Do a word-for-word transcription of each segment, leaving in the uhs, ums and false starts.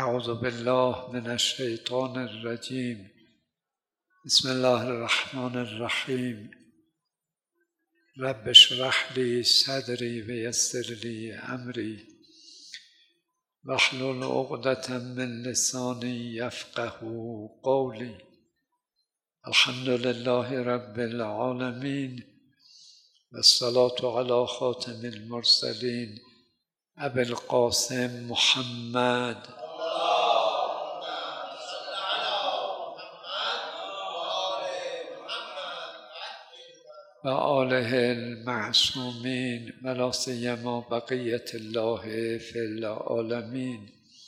اعوذ بالله من الشیطان الرجیم. بسم الله الرحمن الرحیم. رب اشرح لی صدری و یسر لی امری واحلل عقدة من لسانی یفقهوا قولی. الحمد لله رب العالمین و الصلاة علی خاتم المرسلین ابی القاسم محمد و آله المعصومین و لا سیما بقیة الله فی العالمین.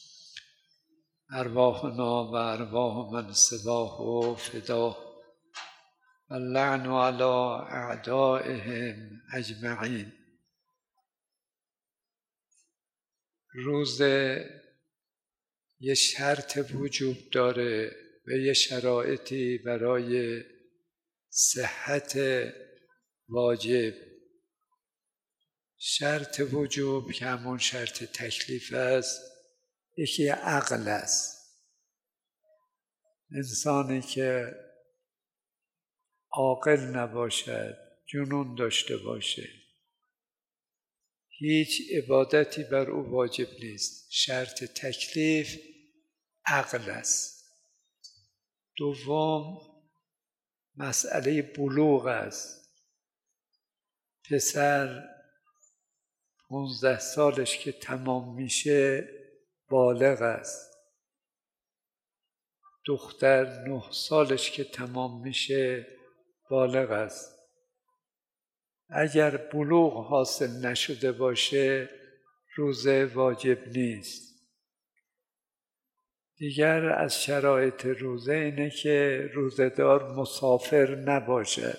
ارواحنا و ارواح من سواه فداه و اللعن علی اعدائهم اجمعین. روز یه شرط وجود داره و یه شرایطی برای صحت واجب. شرط وجوب که همون شرط تکلیف است، یکی عقل است. انسانی که عاقل نباشد، جنون داشته باشه، هیچ عبادتی بر او واجب نیست. شرط تکلیف عقل است. دوم مسئله بلوغ است. پسر پونزده سالش که تمام میشه بالغ است. دختر نه سالش که تمام میشه بالغ است. اگر بلوغ حاصل نشده باشه روزه واجب نیست. دیگر از شرایط روزه اینه که روزه‌دار مسافر نباشد.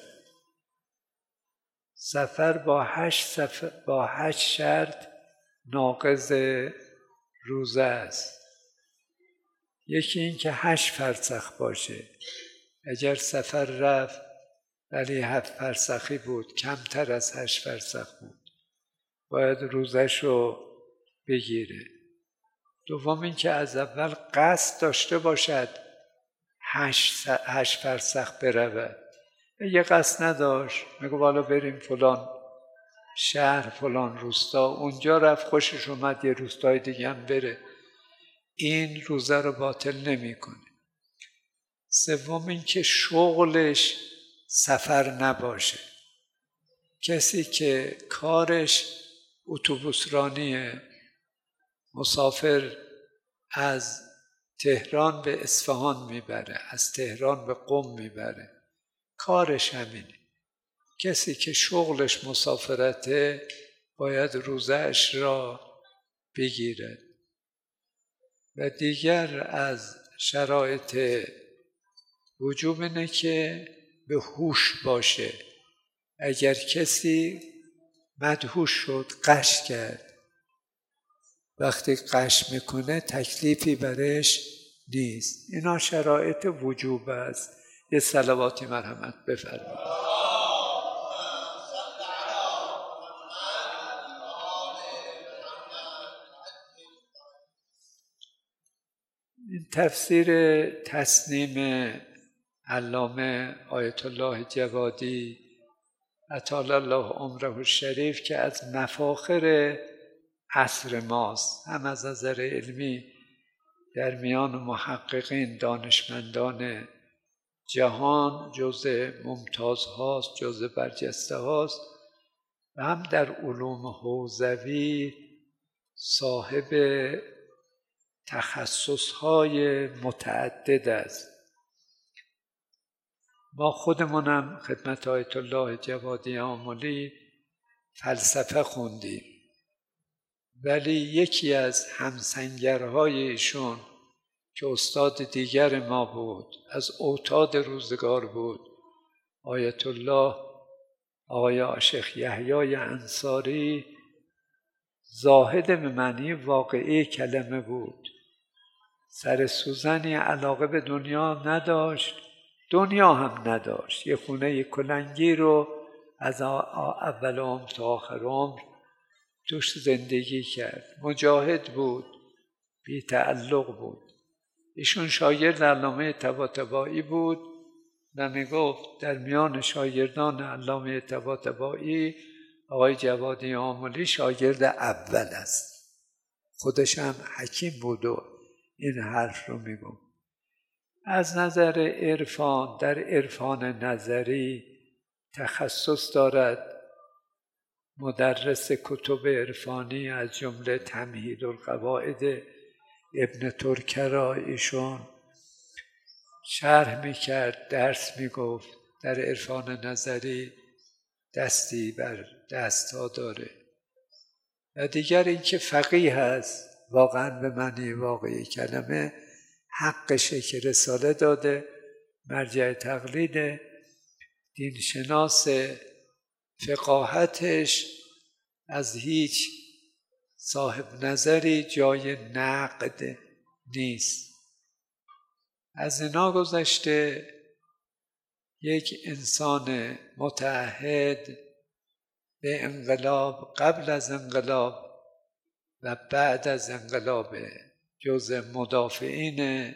سفر با هشت سفر با هشت شرط ناقض روزه است. یکی این که هشت فرسخ باشه. اگر سفر رفت ولی هفت فرسخی بود، کمتر از هشت فرسخ بود، باید روزه‌شو بگیره. دوم این که از اول قصد داشته باشد هشت, هشت فرسخ برود. یه قصد نداشت، میگه والا بریم فلان شهر فلان روستا، اونجا رفت خوشش اومد یه روستای دیگه هم بره، این روزه رو باطل نمی کنه. سوم این که شغلش سفر نباشه. کسی که کارش اتوبوس رانیه، مسافر از تهران به اصفهان میبره، از تهران به قم میبره، کارش همینه. کسی که شغلش مسافرته باید روزه‌اش را بگیرد. و دیگر از شرایط وجوب اینه که به هوش باشه. اگر کسی مدهوش شد، غش کرد، وقتی غش میکنه تکلیفی برش نیست. اینا شرایط وجوب است. یه صلواتی مرحمت بفرمایید. این تفسیر تسنیم علامه آیت الله جوادی اطال الله عمره الشریف که از مفاخر عصر ماست، هم از نظر علمی در میان محققین دانشمندان جهان جزء ممتاز هاست، جزء برجسته هاست، و هم در علوم حوزوی صاحب تخصص های متعدد است. ما خودمونم خدمت آیت الله جوادی آملی فلسفه خوندیم، ولی یکی از همسنگرهای ایشون که استاد دیگر ما بود، از اوتاد روزگار بود، آیت الله آقای شیخ یحیی انصاری، زاهد به معنی واقعی کلمه بود. سر سوزنی علاقه به دنیا نداشت، دنیا هم نداشت. یه خونه کلنگی رو از اول عمر تا آخر عمر توش زندگی کرد. مجاهد بود، بی تعلق بود. ایشون شاگرد علامه طباطبایی بود و میگفت در میان شاگردان علامه طباطبایی آقای جوادی آملی شاگرد اول است. خودش هم حکیم بود و این حرف رو میگفت. از نظر عرفان، در عرفان نظری تخصص دارد. مدرس کتب عرفانی از جمله تمهید القواعد ابن ترکه را ایشون شرح میکرد، درس میگفت. در عرفان نظری دستی بر دستها داره. و دیگر اینکه فقیه هست، واقعا به معنی واقعی کلمه حقشه که رساله داده، مرجع تقلید، دینشناس، فقاهتش از هیچ صاحب نظری جای نقد نیست. از اینا گذشته یک انسان متعهد به انقلاب، قبل از انقلاب و بعد از انقلاب، جز مدافعین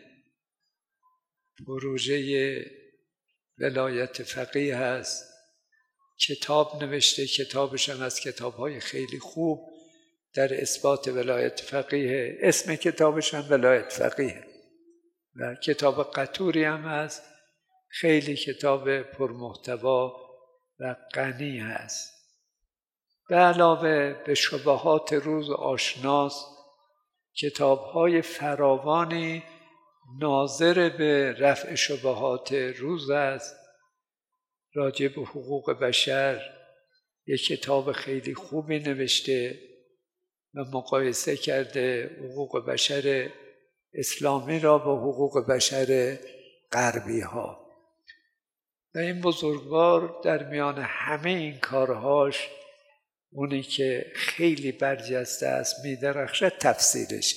پروژه ولایت فقیه هست. کتاب نوشته، کتابش هم از کتاب‌های خیلی خوب در اثبات ولایت فقیه. اسم کتابش هم ولایت فقیه و کتاب قطوری هم هست. خیلی کتاب پرمحتوا و غنی هست. به علاوه به شبهات روز آشناست، کتاب‌های فراوانی ناظر به رفع شبهات روز است. راجع به حقوق بشر یک کتاب خیلی خوبی نوشته و مقایسه کرده حقوق بشر اسلامی را با حقوق بشر غربی ها. و این بزرگوار در میان همه این کارهاش اونی که خیلی برجسته است، می‌درخشد، تفسیرش.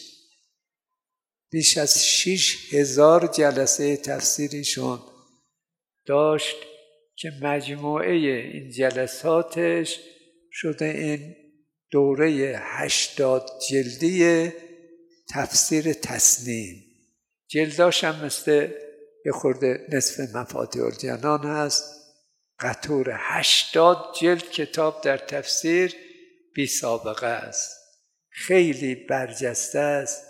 بیش از شش هزار جلسه تفسیریشون داشت که مجموعه این جلساتش شده این دوره هشتاد جلدی تفسیر تسنیم. جلداش هم مثل یه خورده نصف مفاتیح الجنان هست. قطور هشتاد جلد کتاب در تفسیر بی سابقه است. خیلی برجسته است،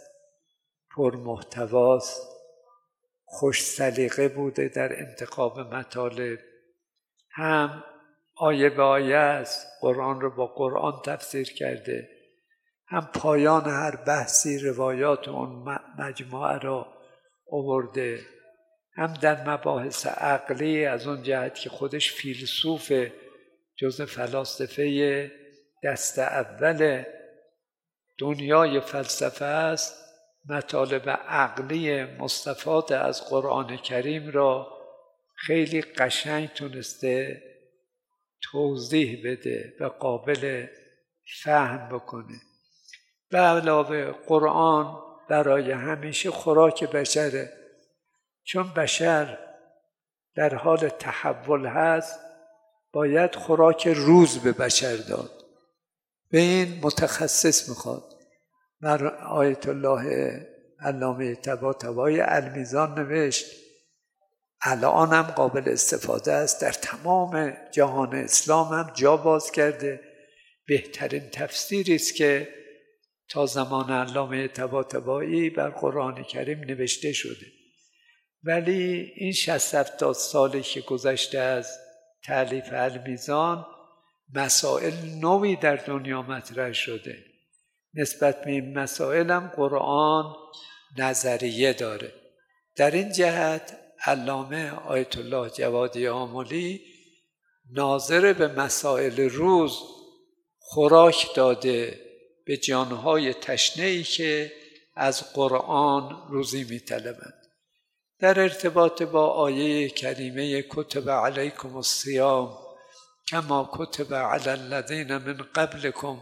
پرمحتواست، خوش سلیقه بوده در انتخاب مطالب. هم آیه به آیه است، قرآن رو با قرآن تفسیر کرده، هم پایان هر بحثی روایات اون مجموعه را آورده، هم در مباحث عقلی از اون جهت که خودش فیلسوف، جز فلاسفه دست اول دنیای فلسفه است، مطالب عقلی مستفاد از قرآن کریم را خیلی قشنگ تونسته توضیح بده و قابل فهم بکنه. به علاوه قرآن برای همیشه خوراک بشره، چون بشر در حال تحول هست، باید خوراک روز به بشر داد. به این متخصص میخواد. مر آیت الله علامه طباطبایی المیزان نوشت، الان هم قابل استفاده است، در تمام جهان اسلام هم جا باز کرده. بهترین تفسیری است که تا زمان علامه طباطبایی بر قرآن کریم نوشته شده. ولی این شصت هفتاد سالی که گذشته از تألیف المیزان، مسائل نوی در دنیا مطرح شده. نسبت به این مسائل هم قرآن نظریه داره. در این جهت علامه آیت الله جوادی آملی ناظر به مسائل روز خوراک داده به جانهای تشنه‌ای که از قرآن روزی می‌طلبند. در ارتباط با آیه کریمه کتب علیکم الصیام کما کتب علی الذین من قبلکم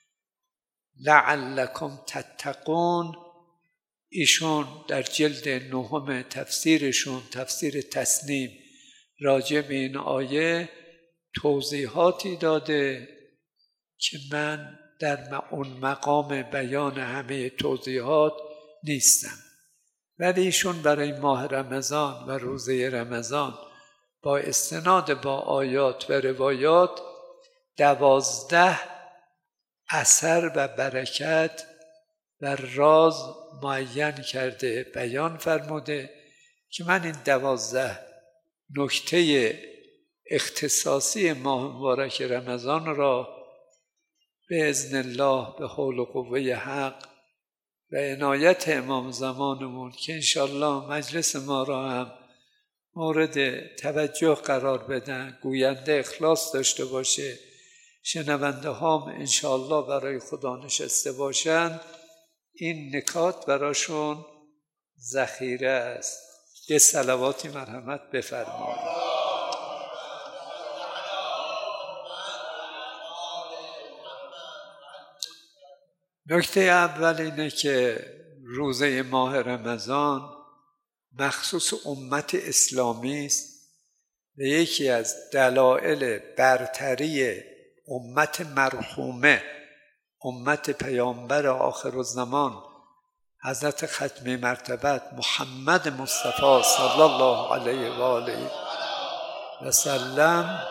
لعلکم تتقون، ایشون در جلد نهم تفسیرشون، تفسیر تسنیم، راجع به این آیه توضیحاتی داده که من در اون مقام بیان همه توضیحات نیستم. ولی ایشون برای ماه رمضان و روزه رمضان با استناد با آیات و روایات دوازده اثر و برکت و راز معین کرده، بیان فرموده که من این دوازده نکته اختصاصی ماه مبارک رمضان را به اذن الله به حول و قوه حق و عنایت امام زمانمون که انشالله مجلس ما را هم مورد توجه قرار بدن، گوینده اخلاص داشته باشه، شنونده هام انشالله برای خدا نشسته باشند، این نکات براشون ذخیره است. یه صلواتی مرحمت بفرمایید. نکته اول اینه که روزه ماه رمضان مخصوص امت اسلامی است و یکی از دلایل برتری امت مرحومه، امت پیامبر آخرالزمان حضرت ختمی مرتبت محمد مصطفی صلی الله علیه و آله و سلم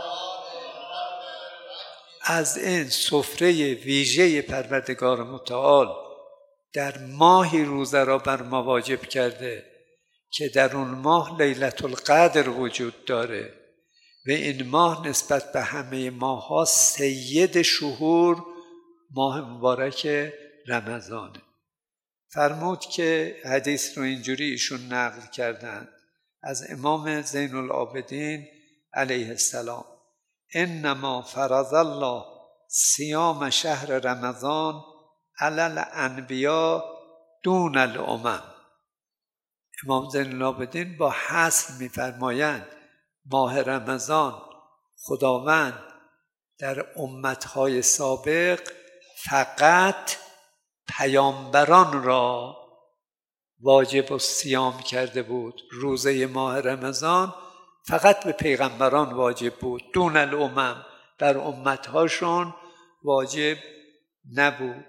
از این سفره ویژه پروردگار متعال در ماهی روزه را بر ما واجب کرده که در اون ماه لیلة القدر وجود داره و این ماه نسبت به همه ماه ها سید شهور ماه مبارک رمضانه. فرمود که حدیث رو اینجوری ایشون نقل کردن از امام زین العابدین علیه السلام: انما فرض الله صیام شهر رمضان علی الانبیاء دون الامم. امام زین العابدین با حصر می‌فرمایند ماه رمضان خداوند در امتهای سابق فقط پیامبران را واجب الصیام کرده بود. روزه ماه رمضان فقط به پیغمبران واجب بود، دون الامم، بر امتهاشون واجب نبود.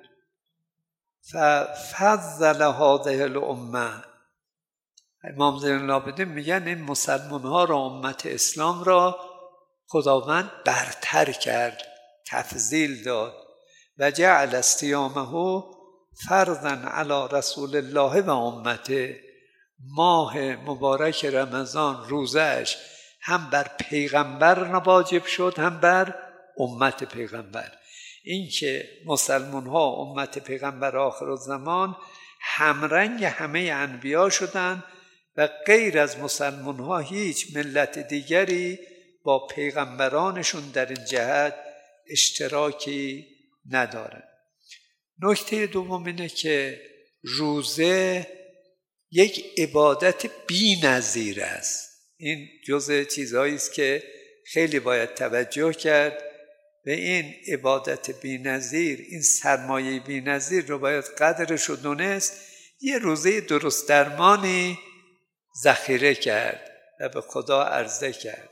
ففضل هذه الامه، امام زین العابدین میگن این مسلمان ها را، امت اسلام را خداوند برتر کرد، تفضیل داد و جعل صیامه فرضاً علی رسول الله و امته. ماه مبارک رمضان روزش هم بر پیغمبر واجب شد هم بر امت پیغمبر. این که مسلمان ها امت پیغمبر آخرالزمان همرنگ همه انبیا شدند و غیر از مسلمان ها هیچ ملت دیگری با پیغمبرانشون در این جهت اشتراکی ندارند. نکته دوم اینه که روزه یک عبادت بی نظیر است. این جزء چیزهایی است که خیلی باید توجه کرد و این عبادت بی نظیر، این سرمایه بی نظیر رو باید قدرش رو دونست. یه روزه درست درمانی ذخیره کرد و به خدا عرضه کرد.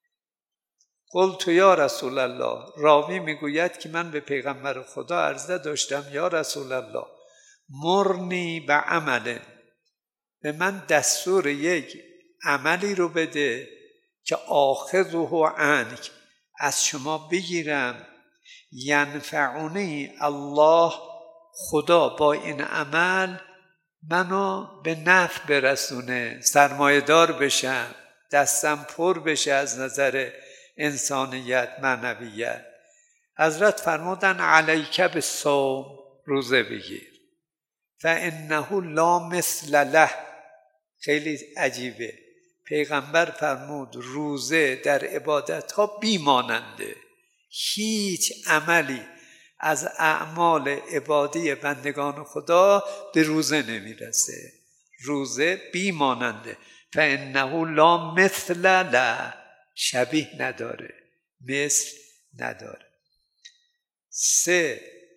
قلت یا رسول الله، راوی میگوید که من به پیغمبر خدا عرضه داشتم یا رسول الله مرنی به عمل، به من دستور یک عملی رو بده که آخذه عنک، از شما بگیرم، ینفعنی الله، خدا با این عمل منو به نفع برسونه، سرمایه دار بشم، دستم پر بشه از نظر انسانیت، معنویت. حضرت فرمودن علیک بالصوم، روزه بگیر، فانه لا مثل له. خیلی عجیبه، پیغمبر فرمود روزه در عبادت ها بیماننده، هیچ عملی از اعمال عبادی بندگان خدا به روزه نمیرسه. روزه بیماننده، فانه لا مثل له، شبیه نداره، مثل نداره. سه،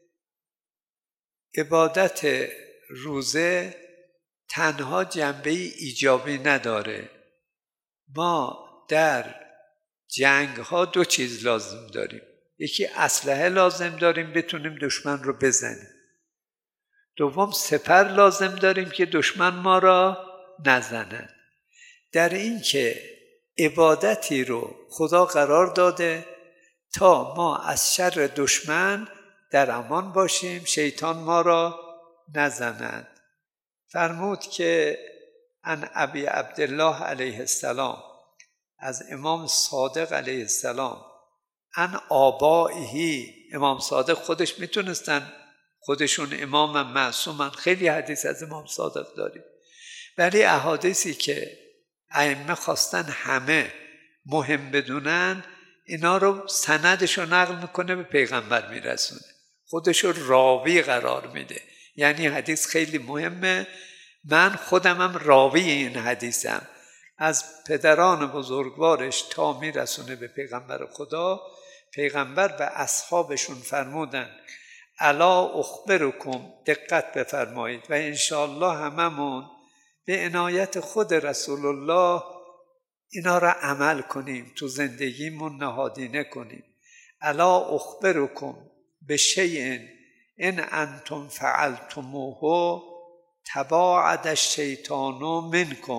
عبادت روزه تنها جنبه ایجابی نداره. ما در جنگ ها دو چیز لازم داریم، یکی اسلحه لازم داریم بتونیم دشمن رو بزنیم، دوم سپر لازم داریم که دشمن ما را نزند. در این که عبادتی رو خدا قرار داده تا ما از شر دشمن در امان باشیم، شیطان ما را نزند. فرمود که ان ابی عبدالله علیه السلام، از امام صادق علیه السلام، ان آبائهی، امام صادق خودش میتونستن، خودشون امام معصومن، خیلی حدیث از امام صادق داریم، ولی احادیثی که ائمه خواستن همه مهم بدونن اینا رو سندش رو نقل میکنه به پیغمبر میرسونه، خودش رو راوی قرار میده، یعنی حدیث خیلی مهمه. من خودمم راوی این حدیثم، از پدران بزرگوارش تا میرسونه به پیغمبر خدا. پیغمبر به اصحابشون فرمودن الا اخبرکم، دقت بفرمایید و انشاءالله هممون به عنایت خود رسول الله اینا را عمل کنیم، تو زندگیمون نهادینه کنیم. الا اخبرکم بشیء ان انتم فعلتموه تباعد الشیطان منکم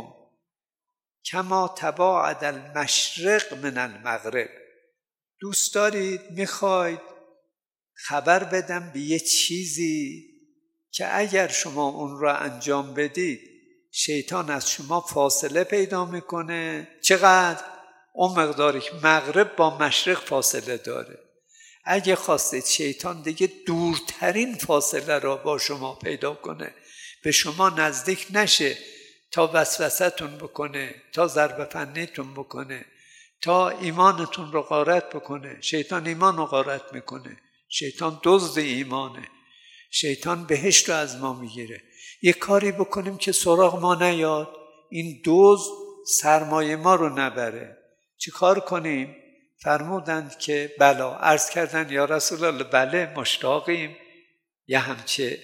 کما تباعد المشرق من المغرب. دوست دارید، میخواید خبر بدم به یه چیزی که اگر شما اون را انجام بدید شیطان از شما فاصله پیدا میکنه. چقدر؟ اون مقداری که مغرب با مشرق فاصله داره. اگه خواستید شیطان دیگه دورترین فاصله را با شما پیدا کنه، به شما نزدیک نشه، تا وسوسه‌تون بکنه، تا ضرب فنیتون بکنه، تا ایمانتون رو غارت بکنه. شیطان ایمان رو غارت میکنه، شیطان دزد ایمانه، شیطان بهشت رو از ما میگیره. یه کاری بکنیم که سراغ ما نیاد، این دزد سرمایه ما رو نبره. چی کار کنیم؟ فرمودند که بلا. عرض کردن یا رسول الله بله مشتاقیم، یه همچه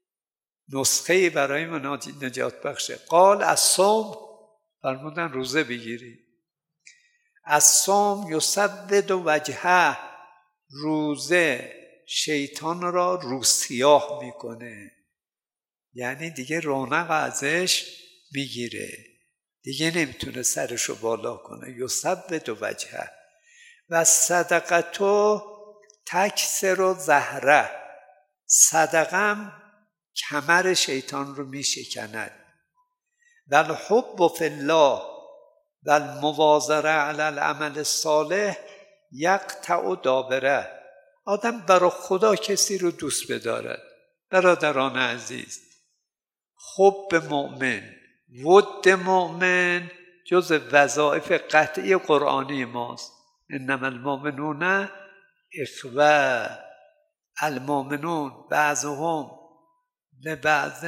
نسخه برای ما نجات بخشه. قال الصوم، فرمودن روزه بگیری. الصوم یسود وجهه، روزه شیطان را روسیاه میکنه، یعنی دیگه رونق ازش میگیره، دیگه نمیتونه سرشو بالا کنه. یسود وجهه و صدقتو تکسر و زهره، صدقم کمر شیطان رو میشکند. و الحب فی الله و المواظره علی العمل الصالح یقطع دابره. آدم برای خدا کسی رو دوست بدارد. برادران عزیز، حب مؤمن، ود مؤمن جز وظایف قطعی قرآنی ماست. انما المؤمنون اخوه، المؤمنون بعضهم لبعض،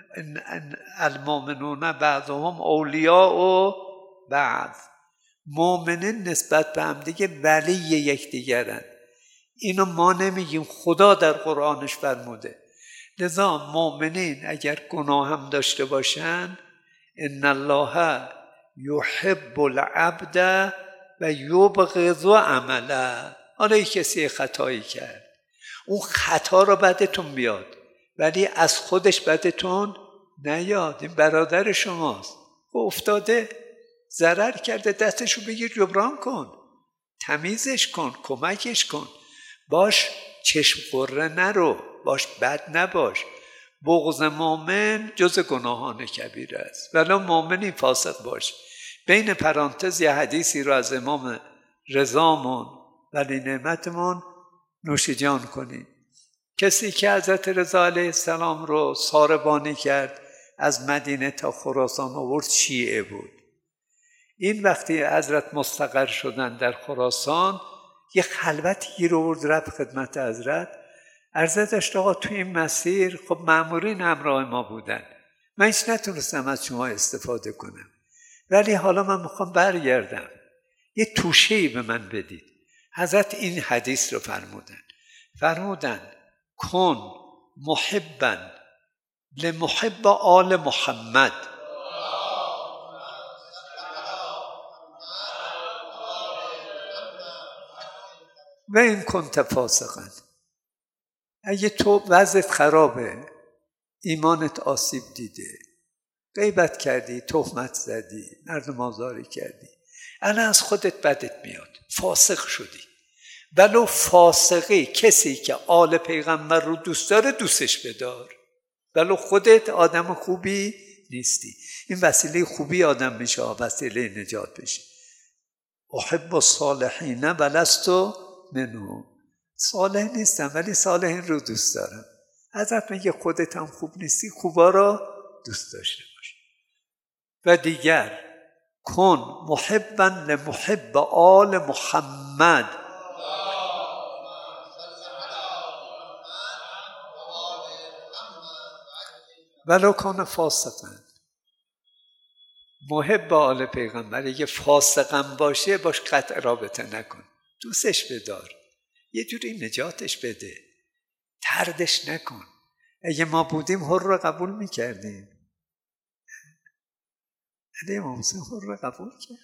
المؤمنون بعضهم اولیاء بعض. مؤمنین نسبت به هم دیگه ولی یکدیگرند. اینو ما نمیگیم، خدا در قرآنش فرموده. لذا مؤمنین اگر گناه هم داشته باشن، ان الله یحب العبد و یبغض عمله. حالا یک کسی خطایی کرد، اون خطا رو بدتون بیاد ولی از خودش بدتون نیاد، این برادر شماست، او افتاده ضرر کرده، دستشو بگیر جبران کن، تمیزش کن، کمکش کن، باش چشم قره نرو، باش بد نباش. بغض مؤمن جز گناهان کبیره است، ولی مؤمنی فاسق باش. بین پرانتز یه حدیثی رو از امام رضامون ولی نعمتمون نوشیجان کنید. کسی که حضرت رضا علیه السلام رو ساربانی کرد، از مدینه تا خراسان آورد، شیعه بود. این وقتی حضرت مستقر شدن در خراسان، یه خلوتی رو آورد رفت خدمت حضرت، عرضه داشت آقا تو این مسیر خب مأمورین همراه ما بودن، من هیچ نتونستم از شما استفاده کنم، ولی حالا من میخوام برگردم، یه توشه‌ای به من بدید. حضرت این حدیث رو فرمودن فرمودن کن محبا لمحب آل محمد و این کنت فاسقا. اگه تو وضعت خرابه، ایمانت آسیب دیده، غیبت کردی، تهمت زدی، مردم آزاری کردی، الان از خودت بدت میاد، فاسق شدی. ولو فاسقی، کسی که آل پیغمبر رو دوست داره دوستش بدار، ولو خودت آدم خوبی نیستی. این وسیله خوبی آدم میشه، وسیله نجات بشه. احب الصالحین ولست منهم. صالح نیستم ولی صالحین رو دوست دارم. حضرت میگه خودت هم خوب نیستی، خوبا رو دوست داشته باش. و دیگر کن محبا لمحب آل محمد ولو کان فاسقا. محب آل پیغمبر، اگه فاسقم باشه باش قطع رابطه نکن، دوستش بدار، یه جوری نجاتش بده، تردش نکن. اگه ما بودیم حر رو قبول میکردیم. علی امام حسین حر رو قبول کرد،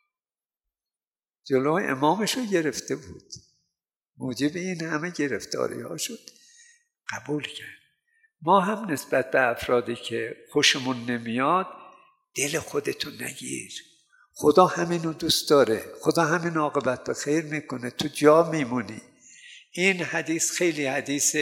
جلوی امامش رو گرفته بود، موجب این همه گرفتاری ها شد، قبول کرد. ما هم نسبت به افرادی که خوشمون نمیاد دل خودتو نگیر، خدا همینو دوست داره، خدا همین عاقبت به خیر میکنه، تو جا میمونی. این حدیث خیلی حدیث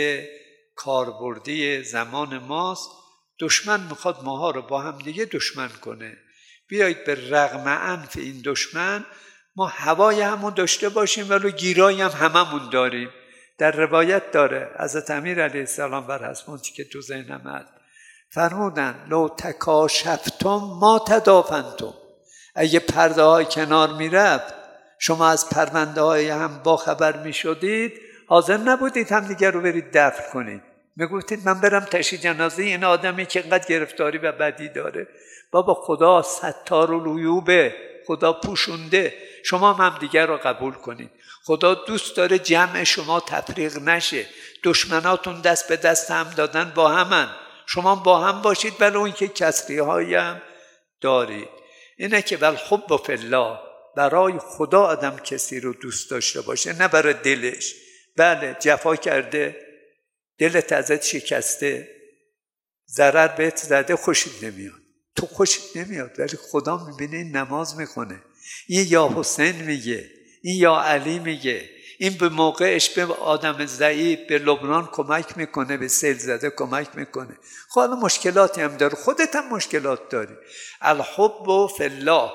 کاربردی زمان ماست. دشمن میخواد ماها رو با هم دیگه دشمن کنه، بیایید به رغم انف این دشمن ما هوای همون داشته باشیم ولو گیرایی هم هممون داریم. در روایت داره حضرت امیر علیه السلام بر حسب که تو ذهنم هست فرمودن لو تکاشفتم ما تدافنتم. اگه پرده های کنار میرفت شما از پرونده های هم با خبر میشدید، حاضر نبودید هم دیگر رو برید دفن کنید. میگفتید من برم تشییع جنازه این آدمی که اینقدر گرفتاری و بدی داره. بابا خدا ستار العیوبه، خدا پوشونده، شما هم دیگر رو قبول کنید. خدا دوست داره جمع شما تفریق نشه، دشمناتون دست به دست هم دادن با همن، شما با هم باشید ولی اون که کسری هایی هم دارید. اینه که والحب فی الله، برای خدا آدم کسی رو دوست داشته باشه نه برای دلش. بله جفا کرده، دلت ازت شکسته، ضرر بهت زده، خوشت نمیاد، تو خوشت نمیاد ولی خدا میبینه این نماز میخونه، این یا حسین میگه، این یا علی میگه، این به موقعش به آدم ضعیف به لبنان کمک میکنه، به سیل زده کمک میکنه. خب حالا مشکلاتی هم داره، خودت هم مشکلات داری. الحب فی الله،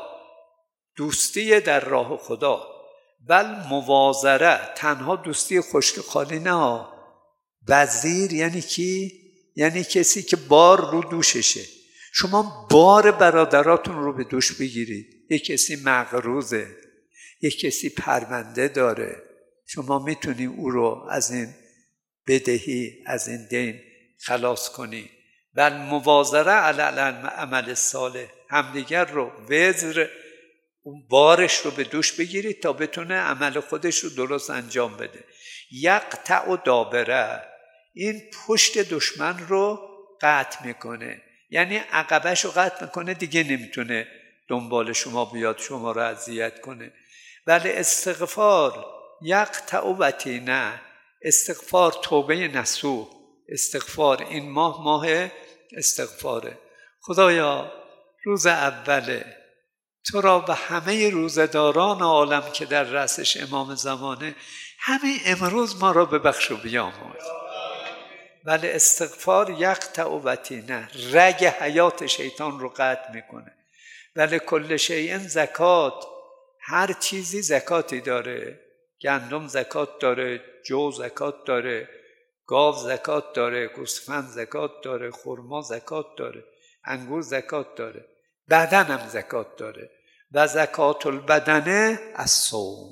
دوستی در راه خدا. بل موازره، تنها دوستی خشک خالی نه. وزیر یعنی کی؟ یعنی کسی که بار رو دوششه. شما بار برادراتون رو به دوش بگیرید. یک کسی مغروزه، یک کسی پرونده داره، شما میتونید او رو از این بدهی، از این دین خلاص کنید. بل مواظره علی عمل صالح، همدیگر رو وزر اون بارش رو به دوش بگیرید تا بتونه عمل خودش رو درست انجام بده. یقطع و دابره، این پشت دشمن رو قطع میکنه، یعنی عقبش رو قطع میکنه، دیگه نمیتونه دنبال شما بیاد شما رو اذیت کنه. ولی استغفار یقطع وتینه، استغفار توبه نصوح، استغفار این ماه ماه استغفاره. خدایا روز اوله تو را و همه روزداران عالم که در رأسش امام زمانه، همه امروز ما را ببخش و بیامرز. ولی استغفار یقطع وتینه، رگ حیات شیطان رو قطع میکنه. ولی کل شیء زکات، هر چیزی زکاتی داره. گندم زکات داره، جو زکات داره، گاو زکات داره، گوسفند زکات داره، خرما زکات داره، انگور زکات داره، بدن هم زکات داره. و زکات البدنه الصوم،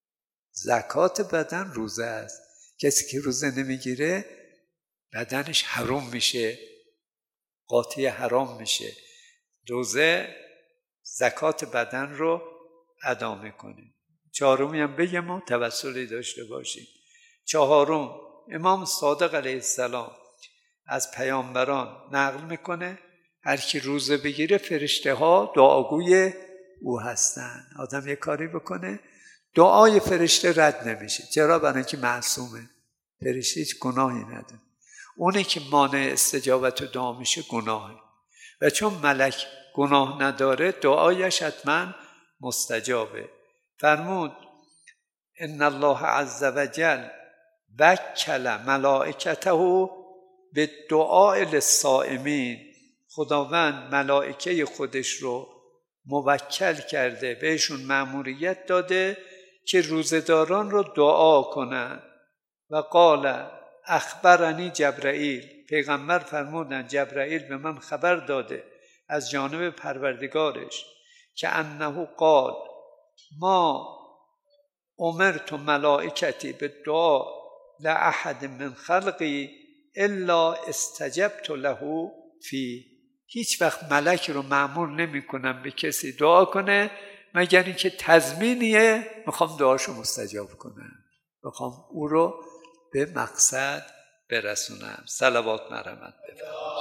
زکات بدن روزه است. کسی که روزه نمیگیره بدنش حرام میشه، قاطی حرام میشه. روزه زکات بدن رو ادا میکنه. چهارمی هم بگم و توسلی داشته باشیم. چهارم، امام صادق علیه السلام از پیامبران نقل میکنه هر کی روزه بگیره فرشته ها دعاگوی او هستن. آدم یه کاری بکنه دعای فرشته رد نمیشه. چرا؟ برای اینکه معصومه، فرشته هیچ گناهی نداره. اونی که مانع استجابت دعا میشه گناهه و چون ملک گناه نداره دعایش حتما مستجابه. فرمود ان الله عز وجل وکل ملائکته به دعاء للصائمین. خداوند ملائکه خودش رو موکل کرده، بهشون مأموریت داده که روزداران رو دعا کنن. و قال اخبرنی جبرائیل، پیغمبر فرمودن جبرائیل به من خبر داده از جانب پروردگارش که انه قال ما امرت ملائکتی به دعا لأحد من خلقی الا استجبت له فی. هیچ وقت ملک رو مأمور نمی کنم به کسی دعا کنه مگر اینکه تضمینیه میخوام دعاشو مستجاب کنم، میخوام او رو به مقصد برسونم. صلوات مرحمت بفرمایید.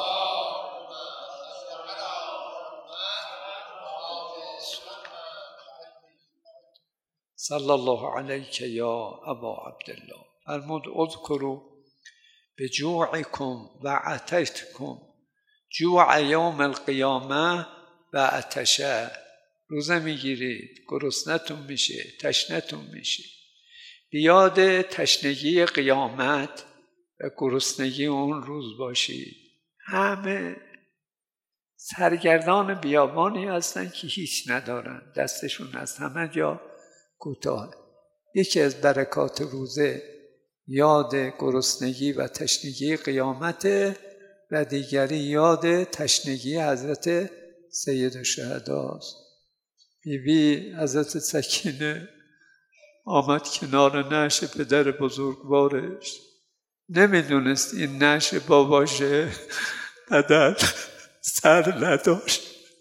صلی الله علیک یا ابا عبدالله. فرمود اذکروا بجوعکم و عطشکم جوع یوم القیامه و عطشه. روزه میگیرید گرسنتون میشه، تشنتون میشه، بیاد تشنگی قیامت و گرسنگی اون روز باشید. همه سرگردان بیابانی هستن که هیچ ندارن، دستشون از همه جا کوتاه. یکی از برکات روزه یاد گرسنگی و تشنگی قیامت و دیگری یاد تشنگی حضرت سید الشهدا است. بی بی حضرت سکینه آمد کنار نعش پدر بزرگوارش، نمیدونست این نعش باباشه، بدن سر نداشت،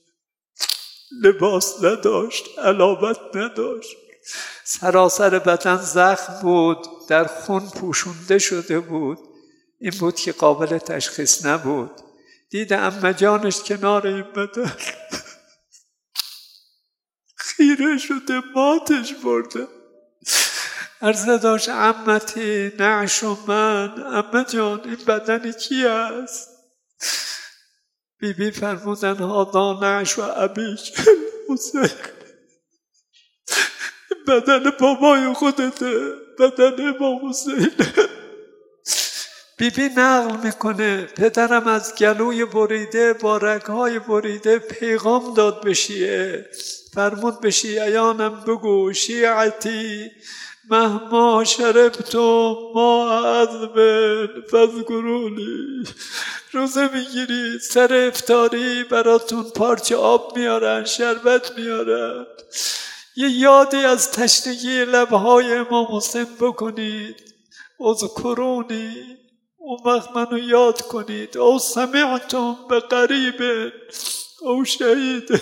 لباس نداشت، علامت نداشت، سراسر بدن زخم بود، در خون پوشونده شده بود. این بود که قابل تشخیص نبود. دید عمه جانش کنار این بدن خیره شده، ماتش برده. عرض داشت عمتی نعش و من، عمه جان این بدن کی است؟ بی بی فرمودن هادا نعش و ابیش حسین، بدن بابای خودته، بدن امام حسین. بی بی نقل میکنه پدرم از گلوی بریده با رگهای بریده پیغام داد به شیعه. فرمود به شیعیانم بگو شیعتی مهما شربتم ما عذب فذکرونی. روزه میگیرید سر افطاری براتون پارچه آب میارن، شربت میارن، یه یادی از تشنگی لبهای امام حسین بکنید. اذکرونی، اون وقت منو یاد کنید. او سمعتم به قریب او شهید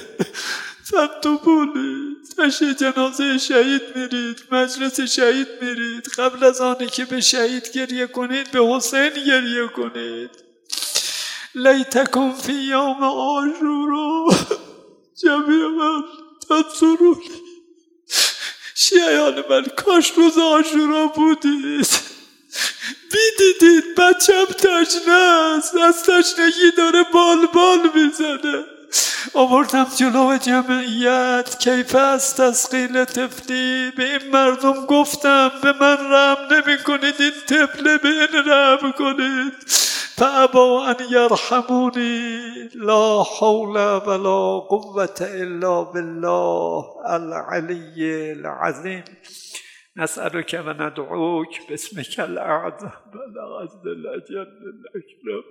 فاکتبونی. تشییع جنازه شهید میرید، مجلس شهید میرید، قبل از آنی که به شهید گریه کنید به حسین گریه کنید. لیتکم فی یوم عاشورا جمیعا تنصرونی. شیعیان من کاش روز عاشورا بودید، بیدیدید بچم تشنه است، از تشنگی داره بال بال میزنه. آوردم جلو جمعیت کیف است تسقیل طفلی. به این مردم گفتم به من رحم نمی کنید، این طفله به این رحم کنید. فابوا ان یرحمونی. لا حول ولا قوة الا بالله العلی العظیم. نسألك و ندعوك باسمك الأعظم والأعز الأجل الأكرم.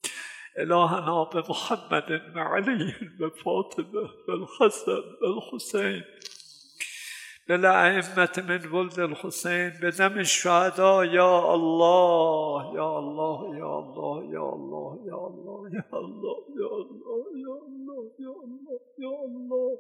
إلهنا بمحمد وعلي وفاطمة والحسن والحسين، بالأئمة من ولد الحسين، بدم الشهداء. يا الله يا الله يا الله يا الله يا الله يا الله يا الله يا الله يا الله يا الله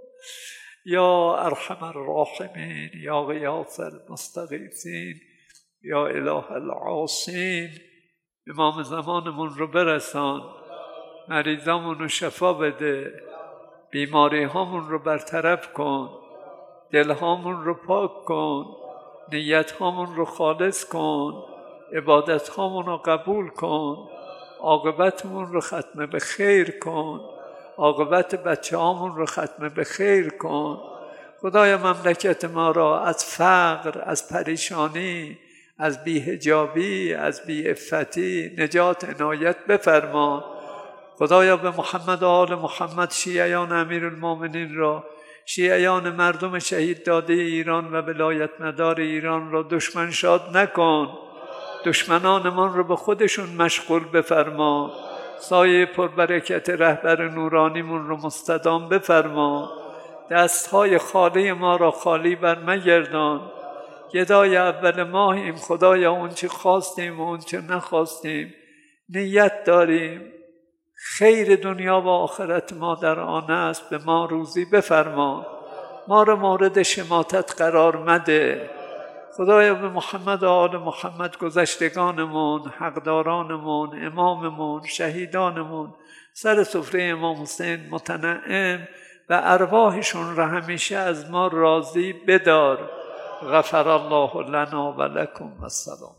يا أرحم الراحمين يا غياث المستغيثين يا إله العاصين. امام زمانمون رو برسان، مریضامون رو شفا بده، بیماری هامون رو برطرف کن، دل هامون رو پاک کن، نیت هامون رو خالص کن، عبادت هامون رو قبول کن. عاقبتمون رو ختم به خیر کن، عاقبت بچه هامون رو ختم به خیر کن. خدایا مملکت ما را از فقر، از پریشانی، از بی‌حجابی، از بی‌عفتی نجات عنایت بفرما. خدایا به محمد و آل محمد، شیعیان امیرالمومنین را، شیعیان مردم شهید داده ایران و ولایت مدار ایران را دشمن شاد نکن. دشمنانمان رو به خودشون مشغول بفرما. سایه پربرکت رهبر نورانیمون رو مستدام بفرما. دستهای خالی ما را خالی بر مگردان. گدای اول ماهیم خدایا، اون چه خواستیم و اون چه نخواستیم نیت داریم. خیر دنیا و آخرت ما در آن است، به ما روزی بفرما. ما را مورد شماتت قرار مده. خدایا به محمد و آل محمد گذشتگانمون، حقدارانمون، اماممون، شهیدانمون سر سفره امام حسین متنعم و ارواحشون را همیشه از ما راضی بدار. غفر الله لنا و لکم و السلام.